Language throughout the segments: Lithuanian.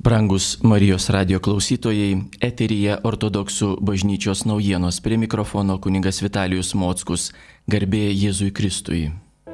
Brangus Marijos radio klausytojai, eteryje Ortodoksų bažnyčios naujienos, prie mikrofono kunigas Vitalijus Mockus, garbė Jėzui Kristui.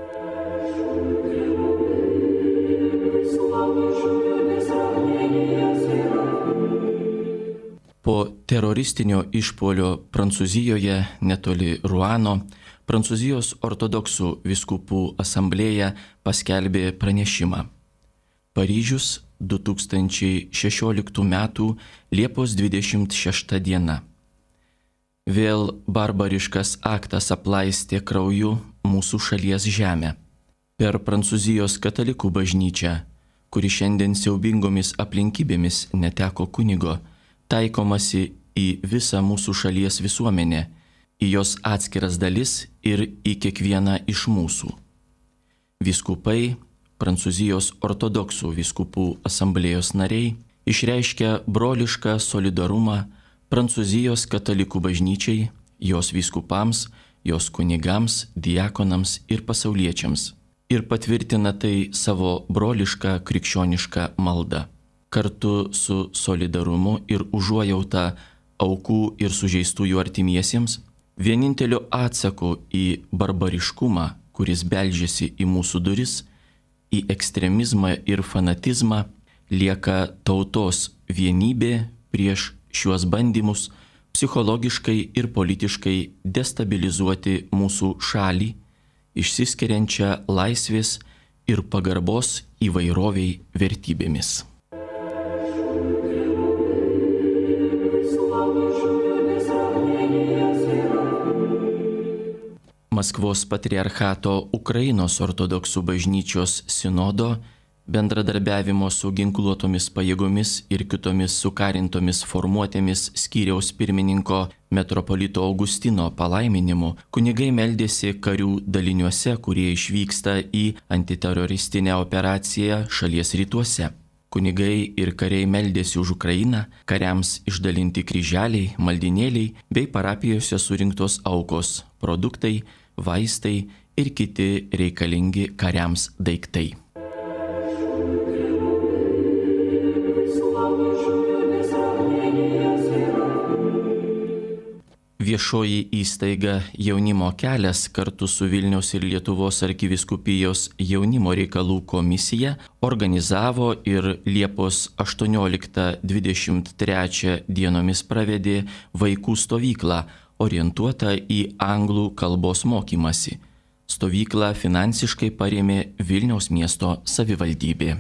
Po teroristinio išpuolio Prancūzijoje netoli Ruano, Prancūzijos ortodoksų vyskupų asamblėja paskelbė pranešimą. Paryžius, 2016 m. Liepos 26 diena. Vėl barbariškas aktas aplaistė krauju mūsų šalies žemę. Per Prancūzijos katalikų bažnyčią, kuri šiandien siaubingomis aplinkybėmis neteko kunigo, taikomasi į visą mūsų šalies visuomenę, į jos atskiras dalis ir į kiekvieną iš mūsų. Vyskupai, Prancūzijos ortodoksų vyskupų asamblėjos nariai išreiškia brolišką solidarumą Prancūzijos katalikų bažnyčiai, jos vyskupams, jos kunigams, diakonams ir pasauliečiams ir patvirtina tai savo brolišką krikščionišką maldą. Kartu su solidarumu ir užuojauta aukų ir sužeistųjų artimiesiems, vieninteliu atsaku į barbariškumą, kuris beldžiasi į mūsų duris, į ekstremizmą ir fanatizmą, lieka tautos vienybė prieš šiuos bandymus psichologiškai ir politiškai destabilizuoti mūsų šalį, išsiskiriančią laisvės ir pagarbos įvairoviai vertybėmis. Maskvos patriarchato Ukrainos ortodoksų bažnyčios sinodo bendradarbiavimo su ginkluotomis pajėgomis ir kitomis sukarintomis formuotėmis skyriaus pirmininko metropolito Augustino palaiminimu kunigai meldėsi karių daliniuose, kurie išvyksta į antiteroristinę operaciją šalies rytuose. Kunigai ir kariai meldėsi už Ukrainą, kariams išdalinti kryželiai, maldinėliai bei parapijose surinktos aukos, produktai, vaistai ir kiti reikalingi kariams daiktai. Viešoji įstaiga Jaunimo kelias kartu su Vilniaus ir Lietuvos arkivyskupijos jaunimo reikalų komisija organizavo ir Liepos 18-23 dienomis pravedė vaikų stovyklą, orientuota į anglų kalbos mokymasi. Stovyklą finansiškai parėmė Vilniaus miesto savivaldybė.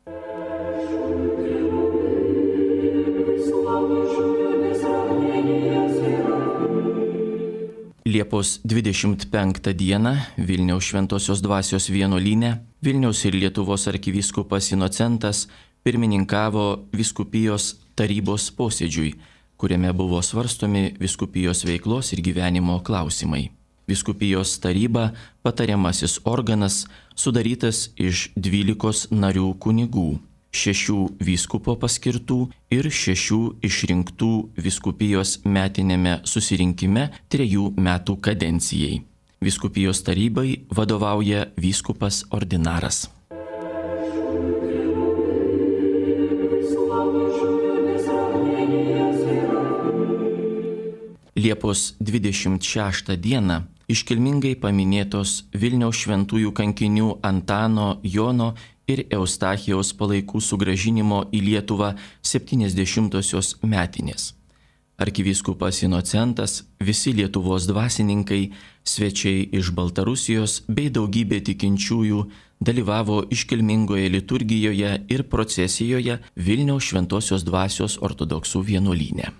Liepos 25 dieną Vilniaus Šventosios Dvasios vienuolyne Vilniaus ir Lietuvos arkivyskupas Inocentas pirmininkavo vyskupijos tarybos posėdžiui, kuriame buvo svarstomi vyskupijos veiklos ir gyvenimo klausimai. Vyskupijos taryba patariamasis organas sudarytas iš 12 narių kunigų, 6 vyskupo paskirtų ir 6 išrinktų vyskupijos metinėme susirinkime 3 metų kadencijai. Vyskupijos tarybai vadovauja vyskupas ordinaras. Liepos 26 dieną iškilmingai paminėtos Vilniaus šventųjų kankinių Antano, Jono ir Eustachijaus palaikų sugrąžinimo į Lietuvą 70-osios metinės. Arkivyskupas Inocentas, visi Lietuvos dvasininkai, svečiai iš Baltarusijos bei daugybė tikinčiųjų dalyvavo iškilmingoje liturgijoje ir procesijoje Vilniaus Šventosios Dvasios ortodoksų vienuolyne.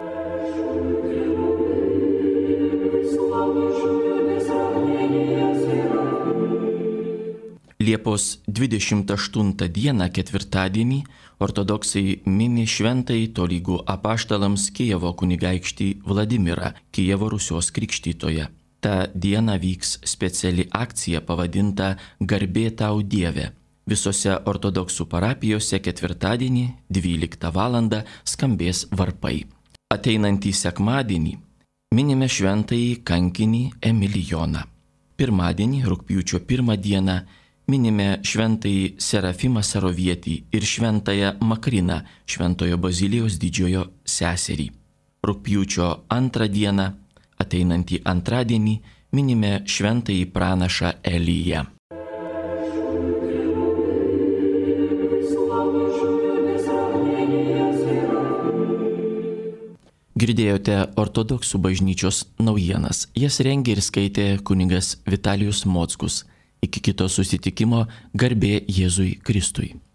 Liepos 28 dieną ketvirtadienį ortodoksai mini šventąjį tolygų apaštalams Kijevo kunigaikštį Vladimirą, Kijevo Rusios krikštytoją. Ta diena vyks speciali akcija pavadinta Garbė tau Dieve. Visose ortodoksų parapijose ketvirtadienį 12 val. Skambės varpai. Ateinantį sekmadienį minime šventąjį kankinį Emilijoną. Pirmadienį, rugpjūčio 1 dieną, minime šventąjį Serafimą Sarovietį ir šventąją Makriną, Šventojo Bazilijaus didžiojo seserį. Rugpjūčio 2 dieną, ateinantį antradienį, minime šventąjį pranašą Eliją. Girdėjote ortodoksų bažnyčios naujienas. Jas rengė ir skaitė kunigas Vitalijus Mockus. Iki kito susitikimo, garbė Jėzui Kristui.